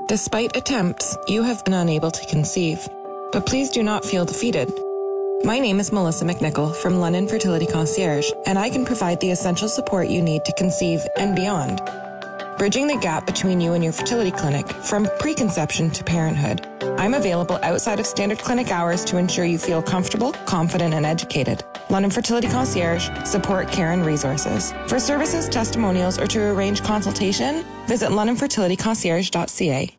Despite attempts, you have been unable to conceive. But please do not feel defeated. My name is Melissa McNichol from London Fertility Concierge, and I can provide the essential support you need to conceive and beyond. Bridging the gap between you and your fertility clinic from preconception to parenthood. I'm available outside of standard clinic hours to ensure you feel comfortable, confident, and educated. London Fertility Concierge, support, care, and resources. For services, testimonials, or to arrange consultation, visit londonfertilityconcierge.ca.